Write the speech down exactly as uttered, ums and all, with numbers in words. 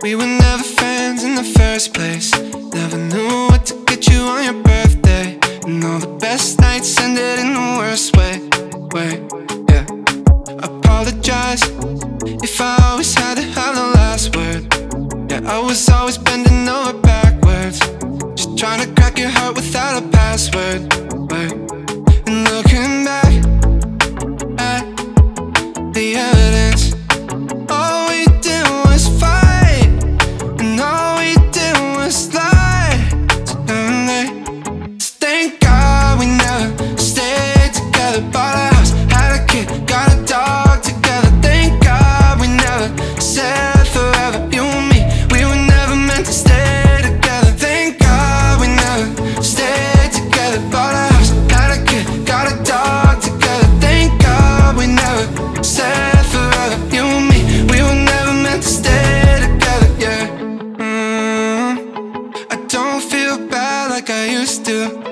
We were never friends in the first place. Never knew what to get you on your birthday. And all the best nights ended in the worst way. Way, yeah. Apologize if I always had to have the last word. Yeah, I was always bending over backwards, just trying to crack your heart without a password. Wait. And looking back at the evidence, all we did was fight, and all we did was lie to everything. So thank God we never stayed together. Bought a house, had a kid, got a dog together. Thank God we never said forever. You and me, we were never meant to stay together. Thank God we never stayed together. Bought a house, had a kid, got a dog together. Thank God we never said forever. You and me, we were never meant to stay together, yeah. mm, I don't feel bad like I used to.